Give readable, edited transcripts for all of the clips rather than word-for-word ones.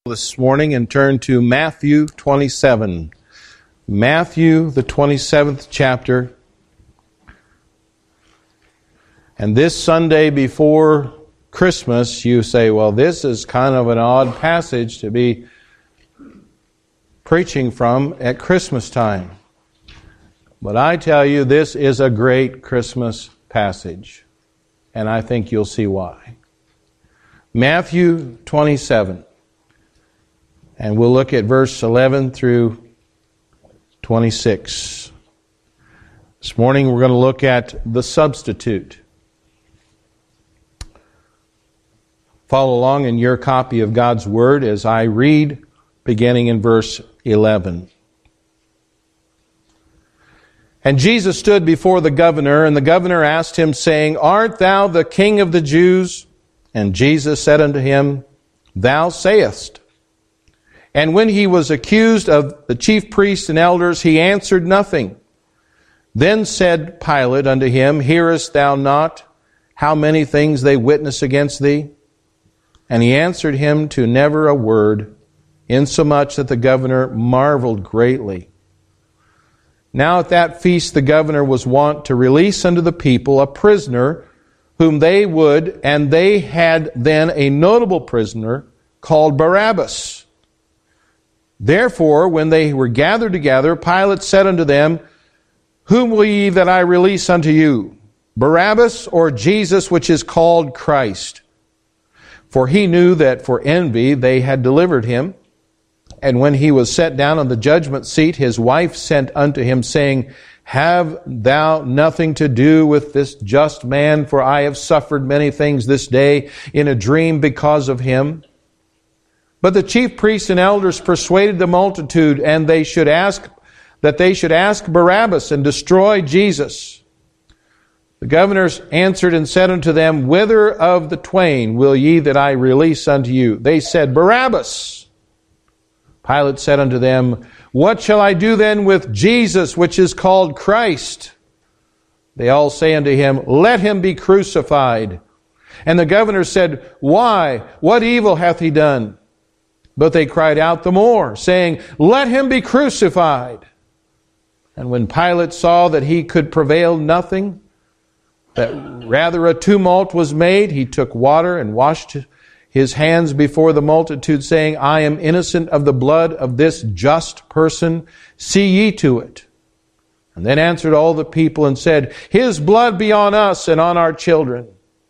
This morning and turn to Matthew 27. Matthew, the 27th chapter. And this Sunday before Christmas, you say, well, this is kind of an odd passage to be preaching from at Christmas time. But I tell you, this is a great Christmas passage. And I think you'll see why. Matthew 27. And we'll look at verse 11 through 26. This morning we're going to look at the substitute. Follow along in your copy of God's Word as I read, beginning in verse 11. And Jesus stood before the governor, and the governor asked him, saying, Art thou the King of the Jews? And Jesus said unto him, Thou sayest. And when he was accused of the chief priests and elders, he answered nothing. Then said Pilate unto him, Hearest thou not how many things they witness against thee? And he answered him to never a word, insomuch that the governor marveled greatly. Now at that feast the governor was wont to release unto the people a prisoner whom they would, and they had then a notable prisoner called Barabbas. Therefore, when they were gathered together, Pilate said unto them, Whom will ye that I release unto you, Barabbas or Jesus, which is called Christ? For he knew that for envy they had delivered him. And when he was set down on the judgment seat, his wife sent unto him, saying, Have thou nothing to do with this just man, for I have suffered many things this day in a dream because of him. But the chief priests and elders persuaded the multitude, and they should ask Barabbas and destroy Jesus. The governors answered and said unto them, Whither of the twain will ye that I release unto you? They said, Barabbas. Pilate said unto them, What shall I do then with Jesus, which is called Christ? They all say unto him, Let him be crucified. And the governor said, Why? What evil hath he done? But they cried out the more, saying, Let him be crucified. And when Pilate saw that he could prevail nothing, that rather a tumult was made, he took water and washed his hands before the multitude, saying, I am innocent of the blood of this just person. See ye to it. And then answered all the people and said, His blood be on us and on our children.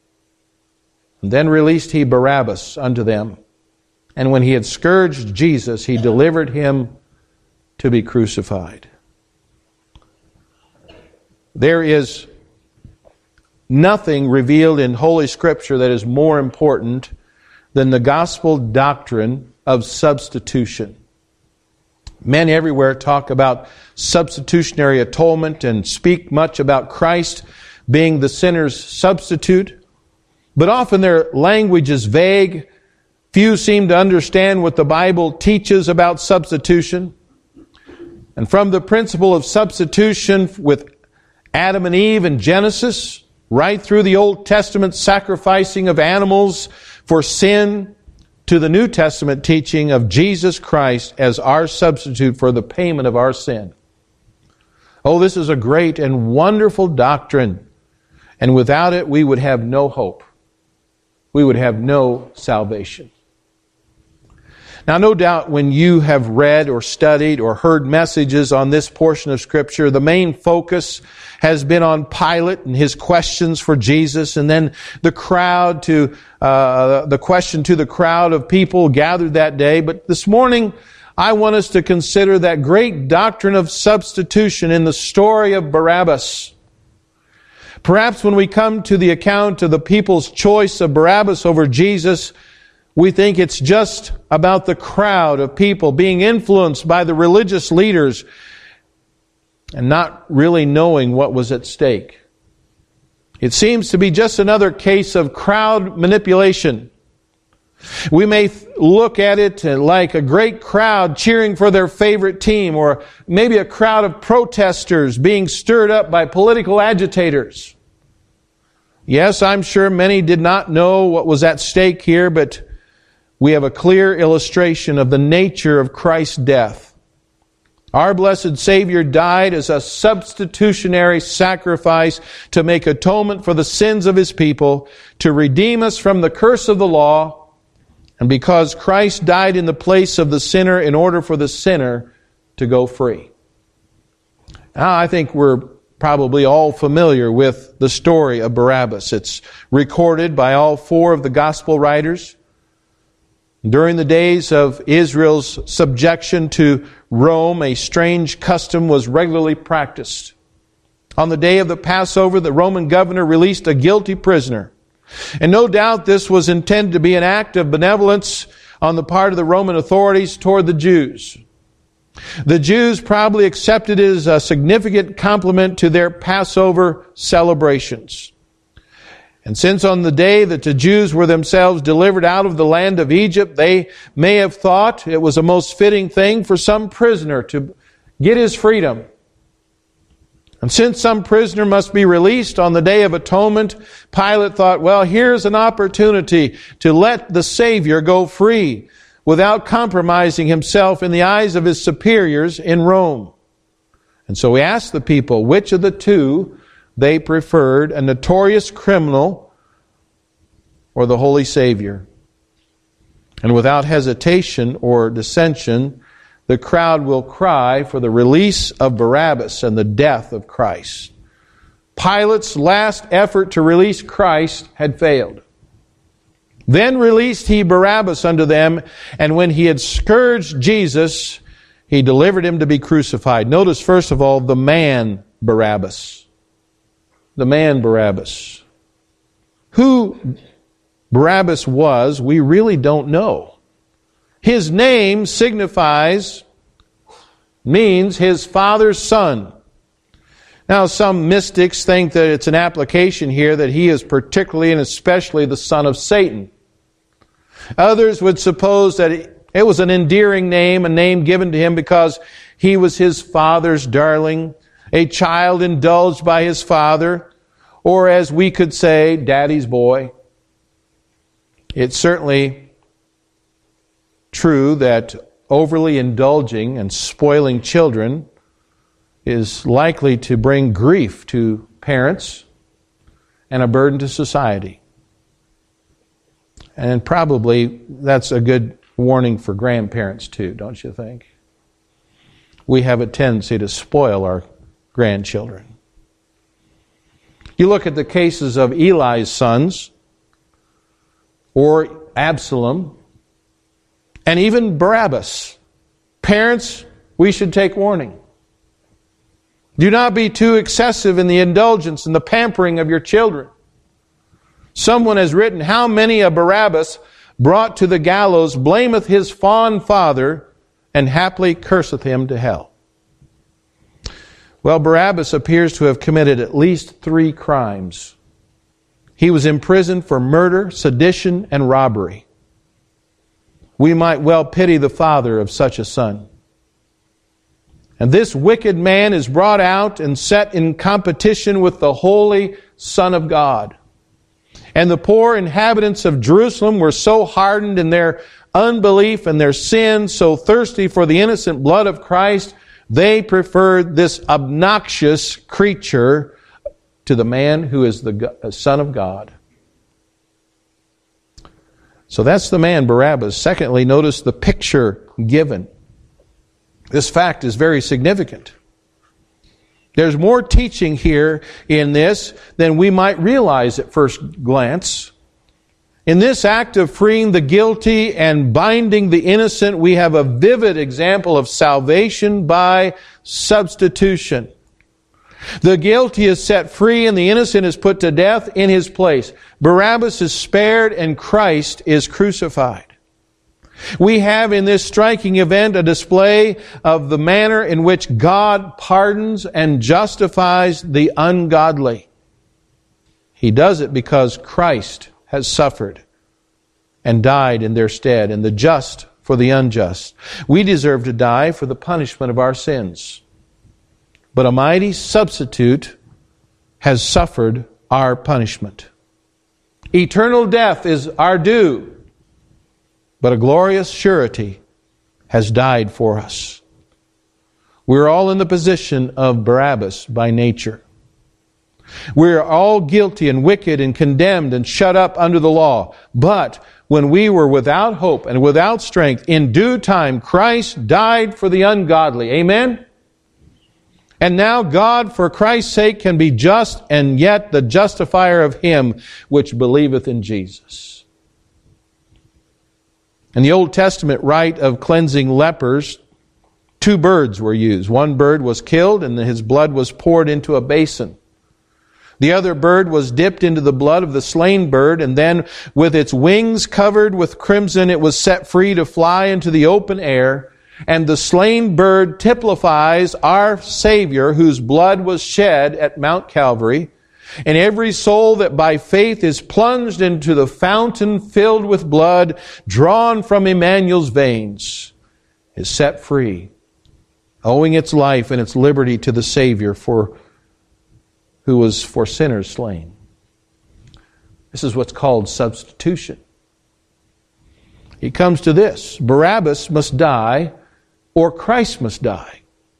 And then released he Barabbas unto them. And when he had scourged Jesus, he delivered him to be crucified. There is nothing revealed in Holy Scripture that is more important than the gospel doctrine of substitution. Men everywhere talk about substitutionary atonement and speak much about Christ being the sinner's substitute, but often their language is vague. Few seem to understand what the Bible teaches about substitution. And from the principle of substitution with Adam and Eve in Genesis, right through the Old Testament sacrificing of animals for sin, to the New Testament teaching of Jesus Christ as our substitute for the payment of our sin. Oh, this is a great and wonderful doctrine. And without it, we would have no hope. We would have no salvation. Now, no doubt when you have read or studied or heard messages on this portion of Scripture, the main focus has been on Pilate and his questions for Jesus, and then the question to the crowd of people gathered that day. But this morning, I want us to consider that great doctrine of substitution in the story of Barabbas. Perhaps when we come to the account of the people's choice of Barabbas over Jesus, we think it's just about the crowd of people being influenced by the religious leaders and not really knowing what was at stake. It seems to be just another case of crowd manipulation. We may look at it like a great crowd cheering for their favorite team, or maybe a crowd of protesters being stirred up by political agitators. Yes, I'm sure many did not know what was at stake here, but we have a clear illustration of the nature of Christ's death. Our blessed Savior died as a substitutionary sacrifice to make atonement for the sins of His people, to redeem us from the curse of the law, and because Christ died in the place of the sinner in order for the sinner to go free. Now, I think we're probably all familiar with the story of Barabbas. It's recorded by all four of the gospel writers. During the days of Israel's subjection to Rome, a strange custom was regularly practiced. On the day of the Passover, the Roman governor released a guilty prisoner. And no doubt this was intended to be an act of benevolence on the part of the Roman authorities toward the Jews. The Jews probably accepted it as a significant compliment to their Passover celebrations. And since on the day that the Jews were themselves delivered out of the land of Egypt, they may have thought it was a most fitting thing for some prisoner to get his freedom. And since some prisoner must be released on the Day of Atonement, Pilate thought, well, here's an opportunity to let the Savior go free without compromising himself in the eyes of his superiors in Rome. And so he asked the people which of the two they preferred, a notorious criminal or the Holy Savior. And without hesitation or dissension, the crowd will cry for the release of Barabbas and the death of Christ. Pilate's last effort to release Christ had failed. Then released he Barabbas unto them, and when he had scourged Jesus, he delivered him to be crucified. Notice, first of all, the man Barabbas. The man Barabbas. Who Barabbas was, we really don't know. His name means his father's son. Now, some mystics think that it's an application here that he is particularly and especially the son of Satan. Others would suppose that it was an endearing name, a name given to him because he was his father's darling, a child indulged by his father, or as we could say, daddy's boy. It's certainly true that overly indulging and spoiling children is likely to bring grief to parents and a burden to society. And probably that's a good warning for grandparents too, don't you think? We have a tendency to spoil our grandchildren. You look at the cases of Eli's sons, or Absalom, and even Barabbas. Parents, we should take warning. Do not be too excessive in the indulgence and the pampering of your children. Someone has written, how many a Barabbas brought to the gallows blameth his fond father and haply curseth him to hell. Well, Barabbas appears to have committed at least 3 crimes. He was imprisoned for murder, sedition, and robbery. We might well pity the father of such a son. And this wicked man is brought out and set in competition with the holy Son of God. And the poor inhabitants of Jerusalem were so hardened in their unbelief and their sin, so thirsty for the innocent blood of Christ, they preferred this obnoxious creature to the man who is the Son of God. So that's the man Barabbas. Secondly, notice the picture given. This fact is very significant. There's more teaching here in this than we might realize at first glance. In this act of freeing the guilty and binding the innocent, we have a vivid example of salvation by substitution. The guilty is set free and the innocent is put to death in his place. Barabbas is spared and Christ is crucified. We have in this striking event a display of the manner in which God pardons and justifies the ungodly. He does it because Christ has suffered and died in their stead, and the just for the unjust. We deserve to die for the punishment of our sins. But a mighty substitute has suffered our punishment. Eternal death is our due. but a glorious surety has died for us. We're all in the position of Barabbas by nature. We're all guilty and wicked and condemned and shut up under the law. But when we were without hope and without strength, in due time Christ died for the ungodly. Amen? And now God, for Christ's sake, can be just and yet the justifier of him which believeth in Jesus. In the Old Testament rite of cleansing lepers, 2 birds were used. One bird was killed and his blood was poured into a basin. The other bird was dipped into the blood of the slain bird, and then with its wings covered with crimson, it was set free to fly into the open air. And the slain bird typifies our Savior, whose blood was shed at Mount Calvary. And every soul that by faith is plunged into the fountain filled with blood, drawn from Emmanuel's veins, is set free, owing its life and its liberty to the Savior who was for sinners slain. This is what's called substitution. He comes to this: Barabbas must die, or Christ must die.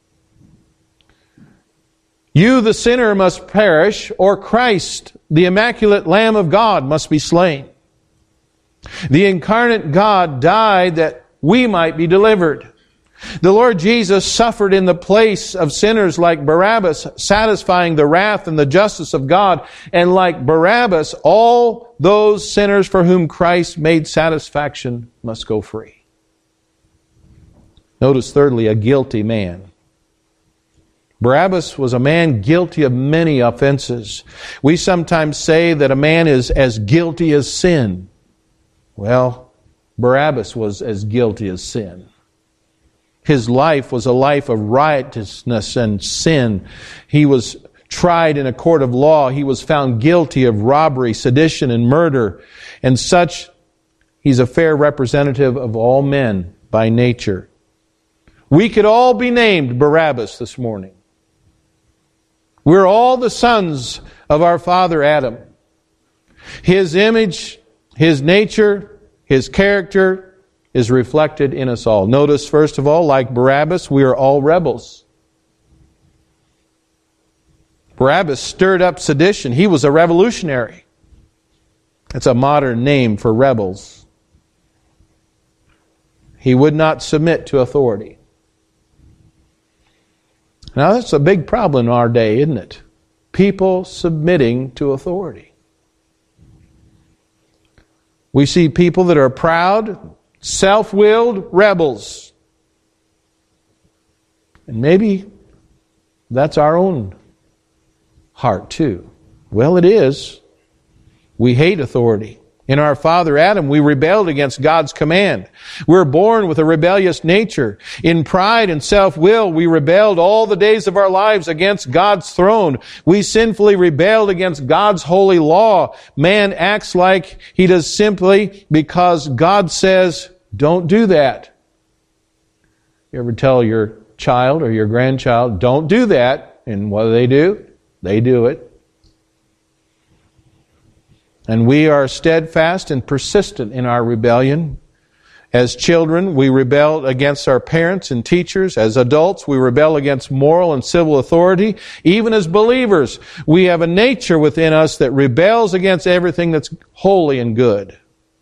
You, the sinner, must perish, or Christ, the immaculate Lamb of God, must be slain. The incarnate God died that we might be delivered. The Lord Jesus suffered in the place of sinners like Barabbas, satisfying the wrath and the justice of God. And like Barabbas, all those sinners for whom Christ made satisfaction must go free. Notice thirdly, a guilty man. Barabbas was a man guilty of many offenses. We sometimes say that a man is as guilty as sin. Well, Barabbas was as guilty as sin. His life was a life of righteousness and sin. He was tried in a court of law. He was found guilty of robbery, sedition, and murder. And such, he's a fair representative of all men by nature. We could all be named Barabbas this morning. We're all the sons of our father Adam. His image, his nature, his character is reflected in us all. Notice, first of all, like Barabbas, we are all rebels. Barabbas stirred up sedition. He was a revolutionary. That's a modern name for rebels. He would not submit to authority. Now, that's a big problem in our day, isn't it? People submitting to authority. We see people that are proud, self-willed rebels. And maybe that's our own heart too. Well, it is. We hate authority. In our father Adam, we rebelled against God's command. We're born with a rebellious nature. In pride and self-will, we rebelled all the days of our lives against God's throne. We sinfully rebelled against God's holy law. Man acts like he does simply because God says, don't do that. You ever tell your child or your grandchild, don't do that? And what do? They do it. And we are steadfast and persistent in our rebellion. As children, we rebel against our parents and teachers. As adults, we rebel against moral and civil authority. Even as believers, we have a nature within us that rebels against everything that's holy and good.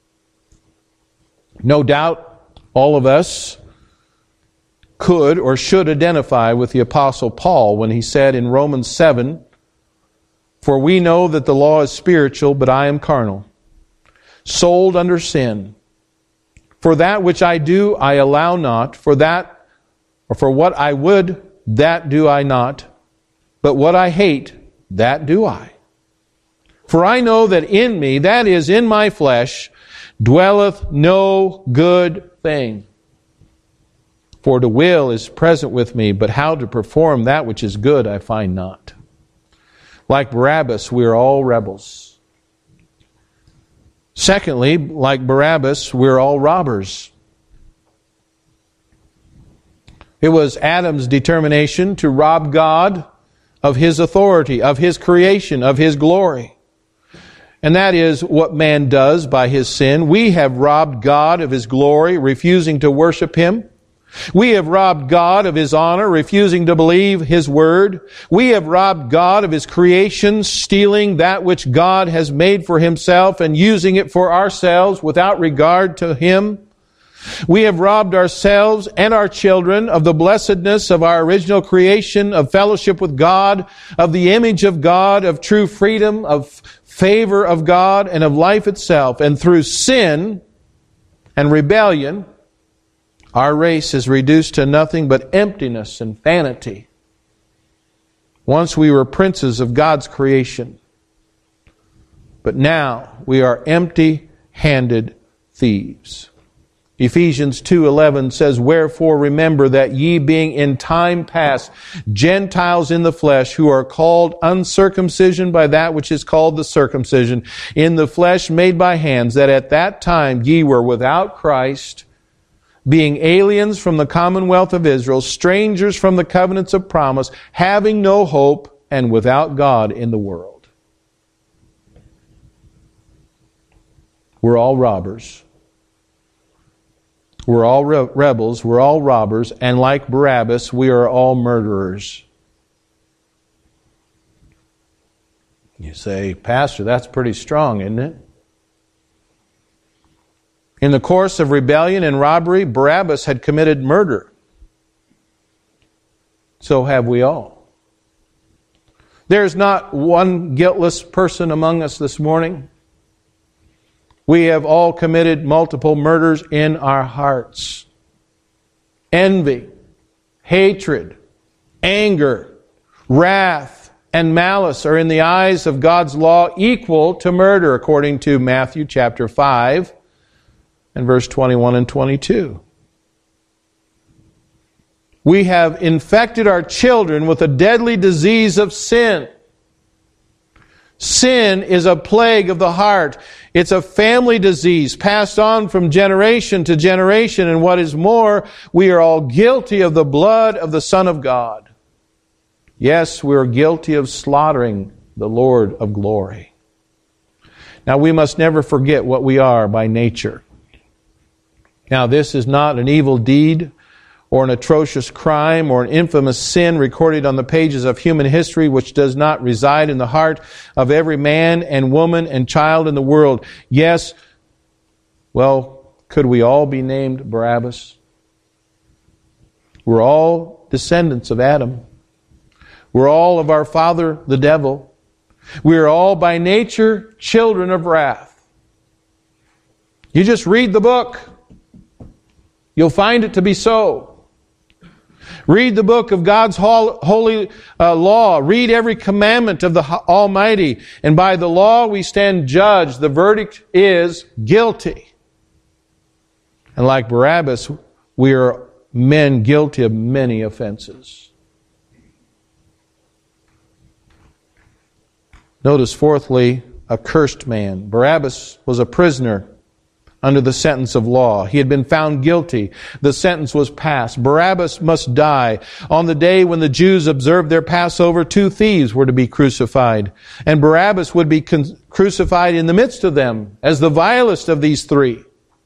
No doubt, all of us could or should identify with the Apostle Paul when he said in Romans 7, "For we know that the law is spiritual, but I am carnal, sold under sin. For that which I do, I allow not. For what I would, that do I not. But what I hate, that do I. For I know that in me, that is, in my flesh, dwelleth no good thing. For the will is present with me, but how to perform that which is good I find not." Like Barabbas, we are all rebels. Secondly, like Barabbas, we're all robbers. It was Adam's determination to rob God of His authority, of His creation, of His glory. And that is what man does by his sin. We have robbed God of His glory, refusing to worship Him. We have robbed God of His honor, refusing to believe His word. We have robbed God of His creation, stealing that which God has made for Himself and using it for ourselves without regard to Him. We have robbed ourselves and our children of the blessedness of our original creation, of fellowship with God, of the image of God, of true freedom, of favor of God, and of life itself. And through sin and rebellion, our race is reduced to nothing but emptiness and vanity. Once we were princes of God's creation, but now we are empty-handed thieves. Ephesians 2:11 says, "Wherefore remember that ye being in time past Gentiles in the flesh, who are called uncircumcision by that which is called the circumcision, in the flesh made by hands, that at that time ye were without Christ, being aliens from the commonwealth of Israel, strangers from the covenants of promise, having no hope, and without God in the world." We're all robbers. We're all rebels, we're all robbers, and like Barabbas, we are all murderers. You say, "Pastor, that's pretty strong, isn't it?" In the course of rebellion and robbery, Barabbas had committed murder. So have we all. There's not one guiltless person among us this morning. We have all committed multiple murders in our hearts. Envy, hatred, anger, wrath, and malice are in the eyes of God's law equal to murder, according to Matthew chapter 5 and verse 21 and 22. We have infected our children with a deadly disease of sin. Sin is a plague of the heart. It's a family disease passed on from generation to generation. And what is more, we are all guilty of the blood of the Son of God. Yes, we are guilty of slaughtering the Lord of glory. Now, we must never forget what we are by nature. Now, this is not an evil deed or an atrocious crime or an infamous sin recorded on the pages of human history, which does not reside in the heart of every man and woman and child in the world. Yes, well, could we all be named Barabbas? We're all descendants of Adam. We're all of our father, the devil. We are all by nature children of wrath. You just read the book. You'll find it to be so. Read the book of God's holy law. Read every commandment of the Almighty. And by the law we stand judged. The verdict is guilty. And like Barabbas, we are men guilty of many offenses. Notice, fourthly, a cursed man. Barabbas was a prisoner under the sentence of law. He had been found guilty. The sentence was passed. Barabbas must die. On the day when the Jews observed their Passover, 2 thieves were to be crucified. And Barabbas would be crucified in the midst of them as the vilest of these 3.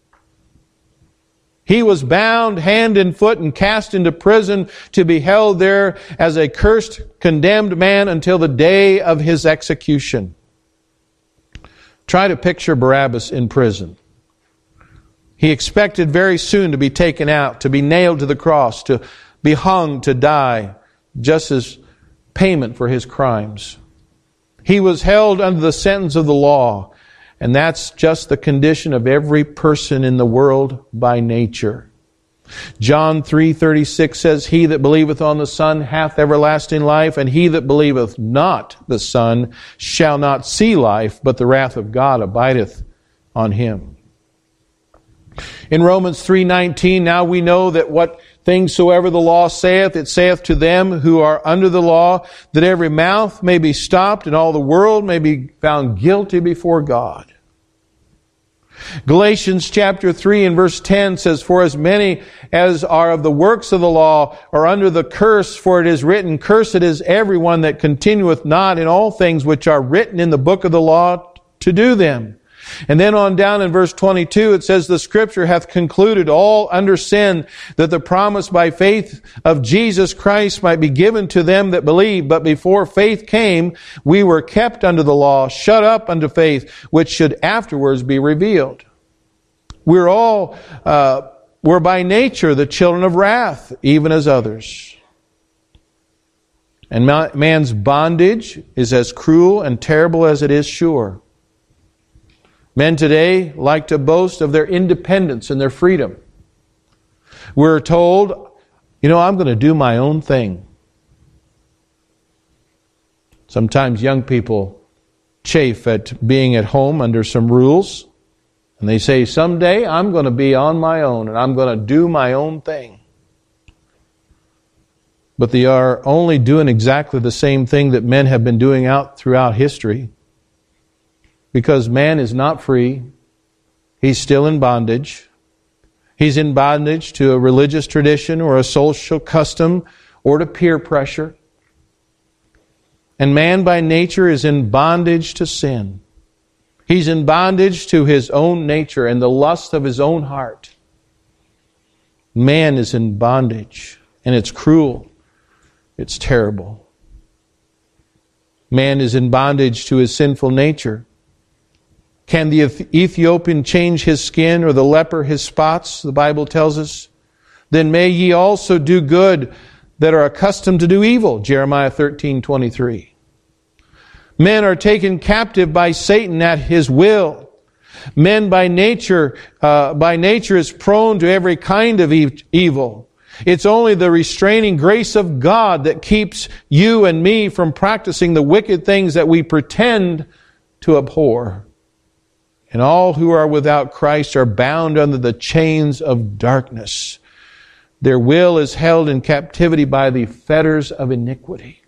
He was bound hand and foot and cast into prison to be held there as a cursed, condemned man until the day of his execution. Try to picture Barabbas in prison. He expected very soon to be taken out, to be nailed to the cross, to be hung, to die, just as payment for his crimes. He was held under the sentence of the law, and that's just the condition of every person in the world by nature. John 3:36 says, "He that believeth on the Son hath everlasting life, and he that believeth not the Son shall not see life, but the wrath of God abideth on him." In Romans 3:19, "Now we know that what things soever the law saith, it saith to them who are under the law, that every mouth may be stopped, and all the world may be found guilty before God." Galatians chapter 3 and verse 10 says, "For as many as are of the works of the law are under the curse, for it is written, Cursed is everyone that continueth not in all things which are written in the book of the law, to do them. And then on down in verse 22, it says, the Scripture hath concluded all under sin, that the promise by faith of Jesus Christ might be given to them that believe. But before faith came, we were kept under the law, shut up unto faith, which should afterwards be revealed. We're by nature the children of wrath, even as others. And man's bondage is as cruel and terrible as it is sure. Men today like to boast of their independence and their freedom. We're told, I'm going to do my own thing. Sometimes young people chafe at being at home under some rules. And they say, someday I'm going to be on my own and I'm going to do my own thing. But they are only doing exactly the same thing that men have been doing throughout history. Because man is not free. He's still in bondage. He's in bondage to a religious tradition or a social custom or to peer pressure. And man by nature is in bondage to sin. He's in bondage to his own nature and the lust of his own heart. Man is in bondage, and it's cruel. It's terrible. Man is in bondage to his sinful nature. Can the Ethiopian change his skin or the leper his spots, the Bible tells us? Then may ye also do good that are accustomed to do evil, Jeremiah 13:23. Men are taken captive by Satan at his will. Men by nature is prone to every kind of evil. It's only the restraining grace of God that keeps you and me from practicing the wicked things that we pretend to abhor. And all who are without Christ are bound under the chains of darkness. Their will is held in captivity by the fetters of iniquity.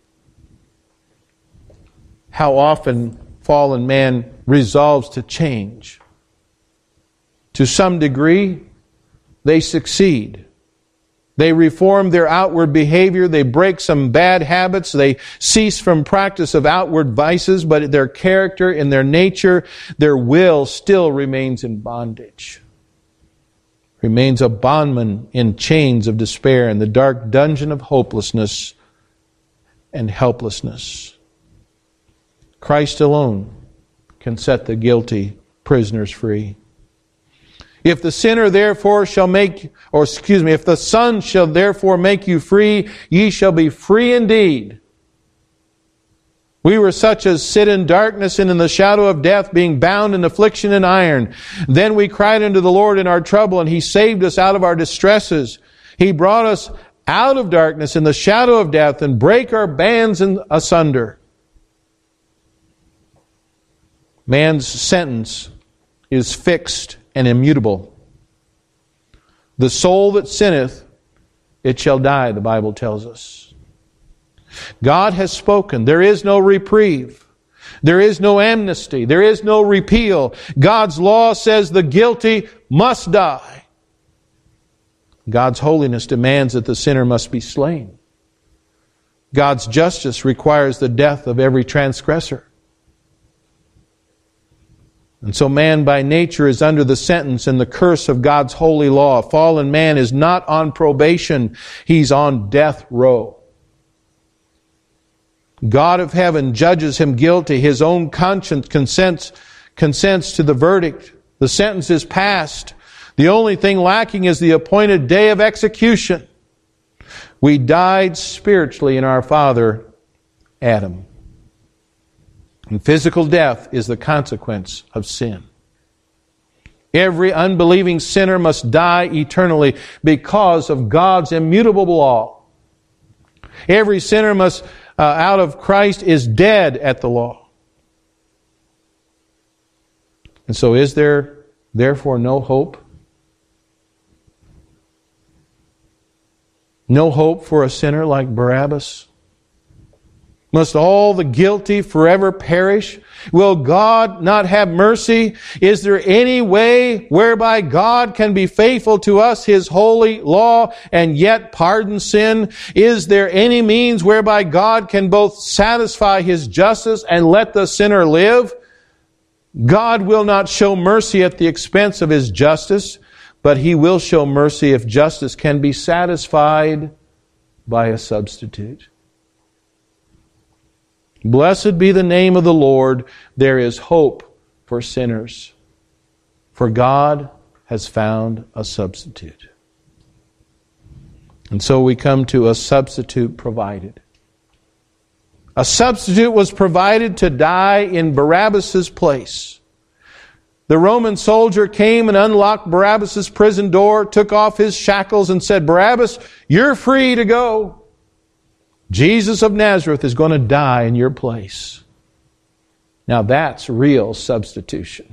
How often fallen man resolves to change. To some degree, they succeed. They reform their outward behavior. They break some bad habits. They cease from practice of outward vices, but their character and their nature, their will still remains in bondage. Remains a bondman in chains of despair in the dark dungeon of hopelessness and helplessness. Christ alone can set the guilty prisoners free. If the sinner therefore if the Son shall therefore make you free, ye shall be free indeed. We were such as sit in darkness and in the shadow of death, being bound in affliction and iron. Then we cried unto the Lord in our trouble, and He saved us out of our distresses. He brought us out of darkness in the shadow of death, and brake our bands asunder. Man's sentence is fixed and immutable. The soul that sinneth, it shall die, the Bible tells us. God has spoken. There is no reprieve. There is no amnesty. There is no repeal. God's law says the guilty must die. God's holiness demands that the sinner must be slain. God's justice requires the death of every transgressor. And so man by nature is under the sentence and the curse of God's holy law. Fallen man is not on probation. He's on death row. God of heaven judges him guilty. His own conscience consents to the verdict. The sentence is passed. The only thing lacking is the appointed day of execution. We died spiritually in our father, Adam. And physical death is the consequence of sin. Every unbelieving sinner must die eternally because of God's immutable law. Every sinner out of Christ is dead at the law. And so is there therefore no hope? No hope for a sinner like Barabbas? Must all the guilty forever perish? Will God not have mercy? Is there any way whereby God can be faithful to us, His holy law, and yet pardon sin? Is there any means whereby God can both satisfy His justice and let the sinner live? God will not show mercy at the expense of His justice, but He will show mercy if justice can be satisfied by a substitute. Blessed be the name of the Lord. There is hope for sinners, for God has found a substitute. And so we come to a substitute provided. A substitute was provided to die in Barabbas' place. The Roman soldier came and unlocked Barabbas' prison door, took off his shackles and said, "Barabbas, you're free to go. Jesus of Nazareth is going to die in your place." Now that's real substitution.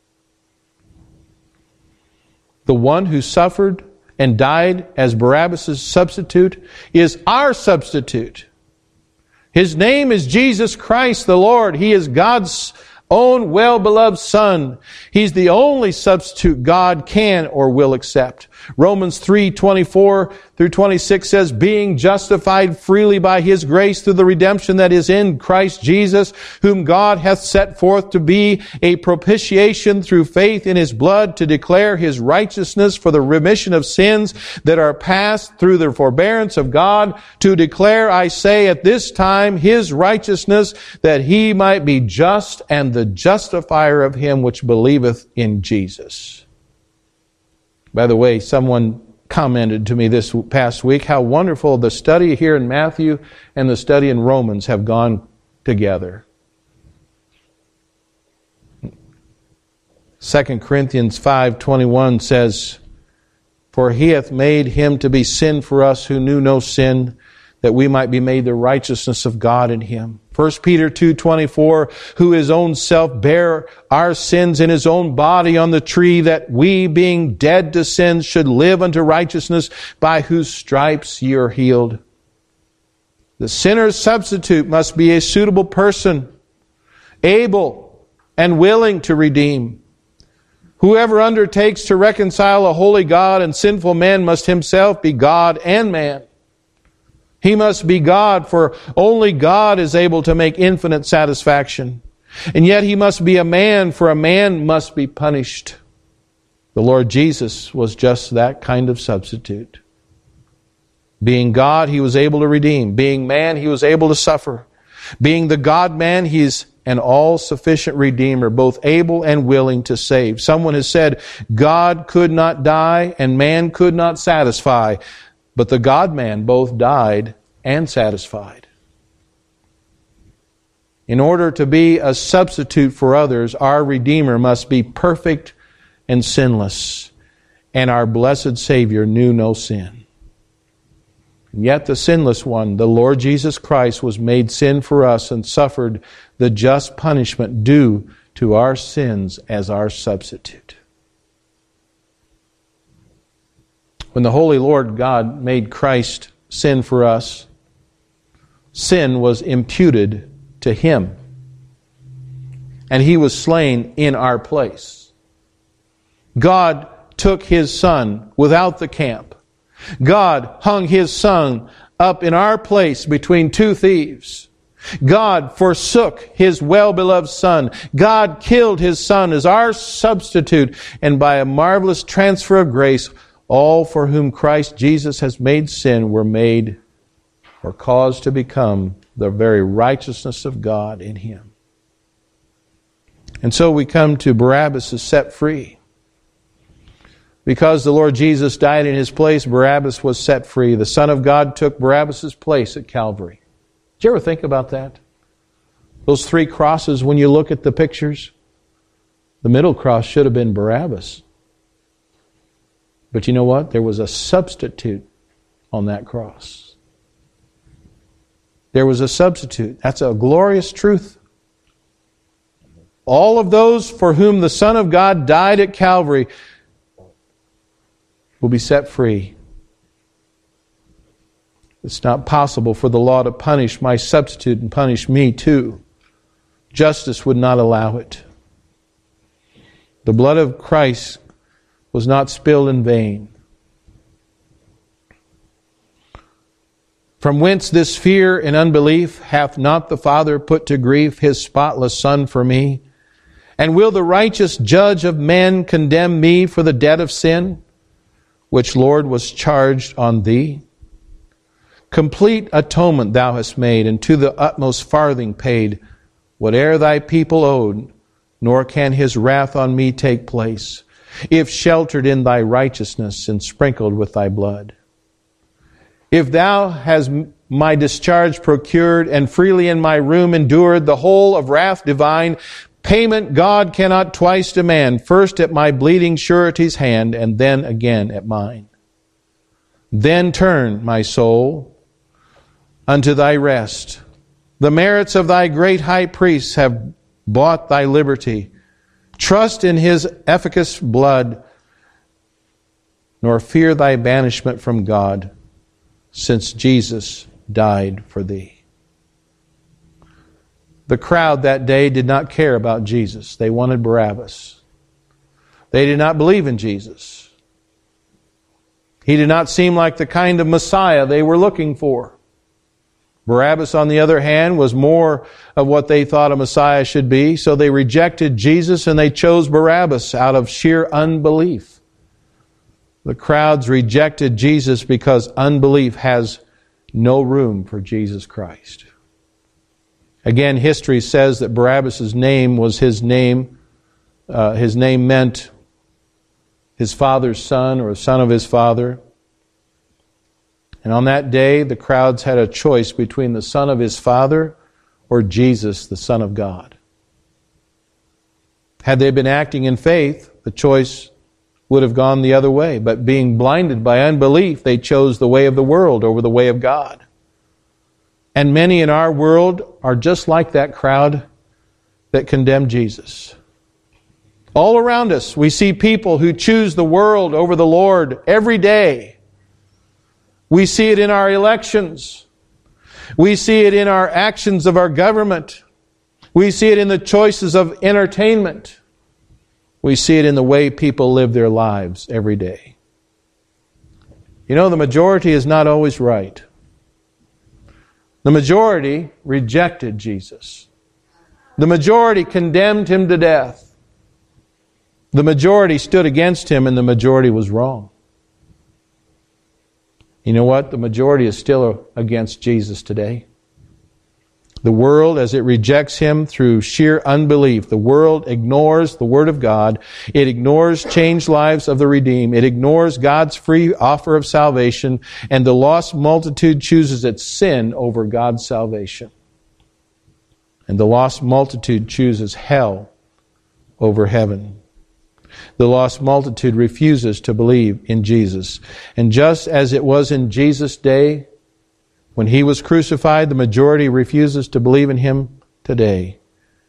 The one who suffered and died as Barabbas' substitute is our substitute. His name is Jesus Christ the Lord. He is God's own well-beloved Son. He's the only substitute God can or will accept. Romans 3:24 through 26 says, "Being justified freely by His grace through the redemption that is in Christ Jesus, whom God hath set forth to be a propitiation through faith in His blood, to declare His righteousness for the remission of sins that are past through the forbearance of God, to declare, I say, at this time His righteousness, that He might be just and the justifier of him which believeth in Jesus." By the way, someone commented to me this past week how wonderful the study here in Matthew and the study in Romans have gone together. 2 Corinthians 5:21 says, "For He hath made Him to be sin for us who knew no sin, that we might be made the righteousness of God in Him." 1 Peter 2:24, "Who His own self bare our sins in His own body on the tree, that we, being dead to sins, should live unto righteousness, by whose stripes ye are healed." The sinner's substitute must be a suitable person, able and willing to redeem. Whoever undertakes to reconcile a holy God and sinful man must himself be God and man. He must be God, for only God is able to make infinite satisfaction. And yet He must be a man, for a man must be punished. The Lord Jesus was just that kind of substitute. Being God, He was able to redeem. Being man, He was able to suffer. Being the God-man, He's an all-sufficient Redeemer, both able and willing to save. Someone has said, God could not die and man could not satisfy, but the God-man both died and satisfied. In order to be a substitute for others, our Redeemer must be perfect and sinless, and our blessed Savior knew no sin. And yet the sinless one, the Lord Jesus Christ, was made sin for us and suffered the just punishment due to our sins as our substitute. When the Holy Lord God made Christ sin for us, sin was imputed to Him, and He was slain in our place. God took His Son without the camp. God hung His Son up in our place between two thieves. God forsook His well-beloved Son. God killed His Son as our substitute, and by a marvelous transfer of grace, all for whom Christ Jesus has made sin were made or caused to become the very righteousness of God in Him. And so we come to Barabbas is set free. Because the Lord Jesus died in His place, Barabbas was set free. The Son of God took Barabbas' place at Calvary. Did you ever think about that? Those three crosses, when you look at the pictures, the middle cross should have been Barabbas. But you know what? There was a substitute on that cross. There was a substitute. That's a glorious truth. All of those for whom the Son of God died at Calvary will be set free. It's not possible for the law to punish my substitute and punish me too. Justice would not allow it. The blood of Christ was not spilled in vain. From whence this fear and unbelief? Hath not the Father put to grief His spotless Son for me? And will the righteous judge of men condemn me for the debt of sin, which, Lord, was charged on thee? Complete atonement thou hast made, and to the utmost farthing paid whate'er thy people owed, nor can his wrath on me take place, if sheltered in thy righteousness and sprinkled with thy blood. If thou hast my discharge procured, and freely in my room endured the whole of wrath divine, payment God cannot twice demand, first at my bleeding surety's hand, and then again at mine. Then turn, my soul, unto thy rest. The merits of thy great high priest have bought thy liberty. Trust in his efficacious blood, nor fear thy banishment from God, since Jesus died for thee. The crowd that day did not care about Jesus. They wanted Barabbas. They did not believe in Jesus. He did not seem like the kind of Messiah they were looking for. Barabbas, on the other hand, was more of what they thought a Messiah should be, so they rejected Jesus and they chose Barabbas out of sheer unbelief. The crowds rejected Jesus because unbelief has no room for Jesus Christ. Again, history says that Barabbas' name was his name. His name meant his father's son, or son of his father. And on that day, the crowds had a choice between the son of his father or Jesus, the Son of God. Had they been acting in faith, the choice would have gone the other way. But being blinded by unbelief, they chose the way of the world over the way of God. And many in our world are just like that crowd that condemned Jesus. All around us, we see people who choose the world over the Lord every day. We see it in our elections. We see it in our actions of our government. We see it in the choices of entertainment. We see it in the way people live their lives every day. You know, the majority is not always right. The majority rejected Jesus. The majority condemned him to death. The majority stood against him, and the majority was wrong. You know what? The majority is still against Jesus today. The world, as it rejects him through sheer unbelief, the world ignores the Word of God. It ignores changed lives of the redeemed. It ignores God's free offer of salvation. And the lost multitude chooses its sin over God's salvation. And the lost multitude chooses hell over heaven. The lost multitude refuses to believe in Jesus. And just as it was in Jesus' day, when he was crucified, the majority refuses to believe in him today.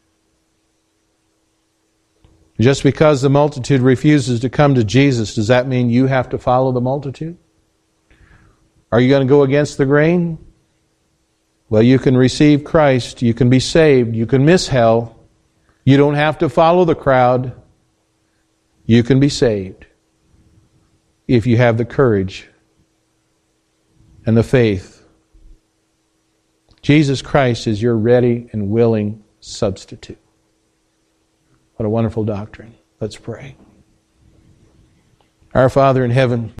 Just because the multitude refuses to come to Jesus, does that mean you have to follow the multitude? Are you going to go against the grain? Well, you can receive Christ. You can be saved. You can miss hell. You don't have to follow the crowd. You can be saved if you have the courage and the faith. Jesus Christ is your ready and willing substitute. What a wonderful doctrine. Let's pray. Our Father in heaven,